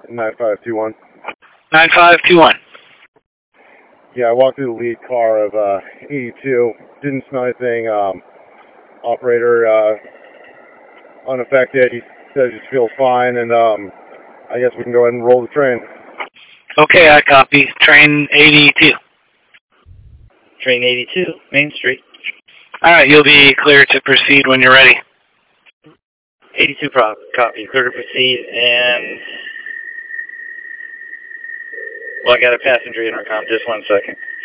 9521. 9521. Yeah, I walked through the lead car of 82. Didn't smell anything. Operator unaffected. He says he feels fine, and I guess we can go ahead and roll the train. Okay, I copy. Train 82. Train 82, Main Street. All right, you'll be clear to proceed when you're ready. 82 copy. Clear to proceed, and... Well, I got a passenger intercom. Just 1 second.